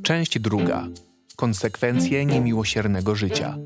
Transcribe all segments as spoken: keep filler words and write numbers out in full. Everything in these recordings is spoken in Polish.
Część druga. Konsekwencje niemiłosiernego życia.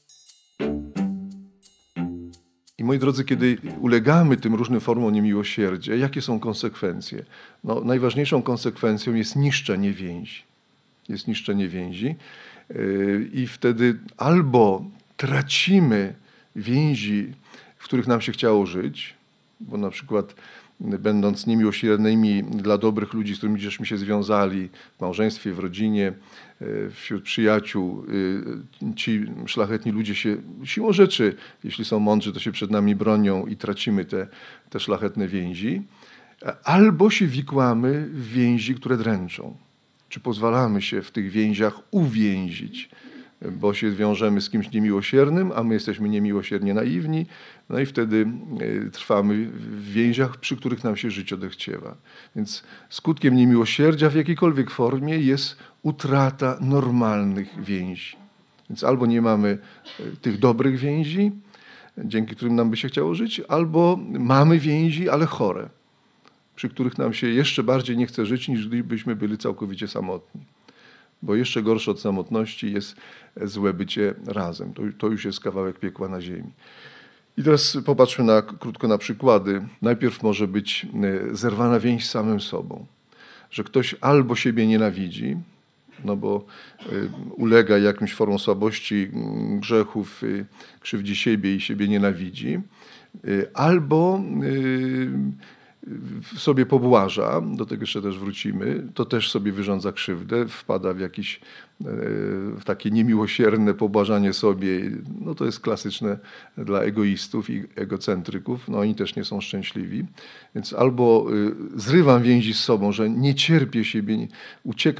I moi drodzy, kiedy ulegamy tym różnym formom niemiłosierdzia, jakie są konsekwencje? No, najważniejszą konsekwencją jest niszczenie więzi. Jest niszczenie więzi yy, i wtedy albo tracimy więzi, w których nam się chciało żyć, bo na przykład będąc niemiłosiernymi dla dobrych ludzi, z którymi żeśmy się związali w małżeństwie, w rodzinie, wśród przyjaciół, ci szlachetni ludzie się siłą rzeczy, jeśli są mądrzy, to się przed nami bronią i tracimy te, te szlachetne więzi, albo się wikłamy w więzi, które dręczą. Czy pozwalamy się w tych więziach uwięzić, bo się wiążemy z kimś niemiłosiernym, a my jesteśmy niemiłosiernie naiwni, no i wtedy trwamy w więziach, przy których nam się życie odechciewa. Więc skutkiem niemiłosierdzia w jakiejkolwiek formie jest utrata normalnych więzi. Więc albo nie mamy tych dobrych więzi, dzięki którym nam by się chciało żyć, albo mamy więzi, ale chore, przy których nam się jeszcze bardziej nie chce żyć, niż gdybyśmy byli całkowicie samotni. Bo jeszcze gorsze od samotności jest złe bycie razem. To, to już jest kawałek piekła na ziemi. I teraz popatrzmy na, krótko na przykłady. Najpierw może być zerwana więź z samym sobą. Że ktoś albo siebie nienawidzi, no bo ulega jakimś formom słabości, grzechów, krzywdzi siebie i siebie nienawidzi, albo sobie pobłaża, do tego jeszcze też wrócimy, to też sobie wyrządza krzywdę, wpada w jakieś w takie niemiłosierne pobłażanie sobie. No to jest klasyczne dla egoistów i egocentryków. No oni też nie są szczęśliwi. Więc albo zrywam więzi z sobą, że nie cierpię siebie, uciekam